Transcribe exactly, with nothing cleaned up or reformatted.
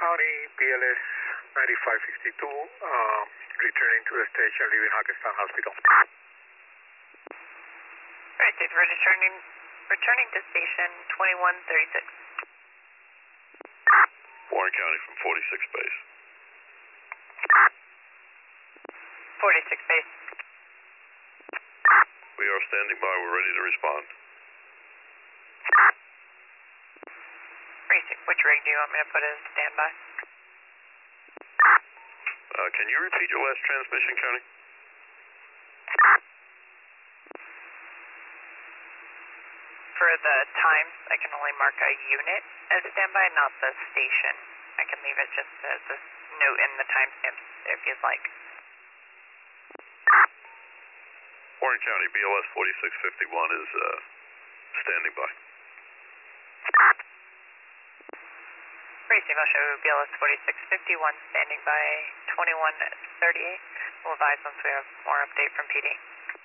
County, B L S ninety-five fifty-two, uh, returning to the station, leaving Hackensack Hospital. Alright, so we're returning, returning to station twenty-one thirty-six. Warren County from forty-six base. forty-six base. We are standing by. We're ready to respond. Basic, which rig do you want me to put as standby? Uh, can you repeat your last transmission, County? For the times, I can only mark a unit as standby, not the station. I can leave it just as a note in the timestamps if you'd like. Warren County, B L S forty-six fifty-one is uh, standing by. Racing, I'll show B L S forty-six fifty-one standing by twenty-one thirty-eight. We'll advise once we have more update from P D.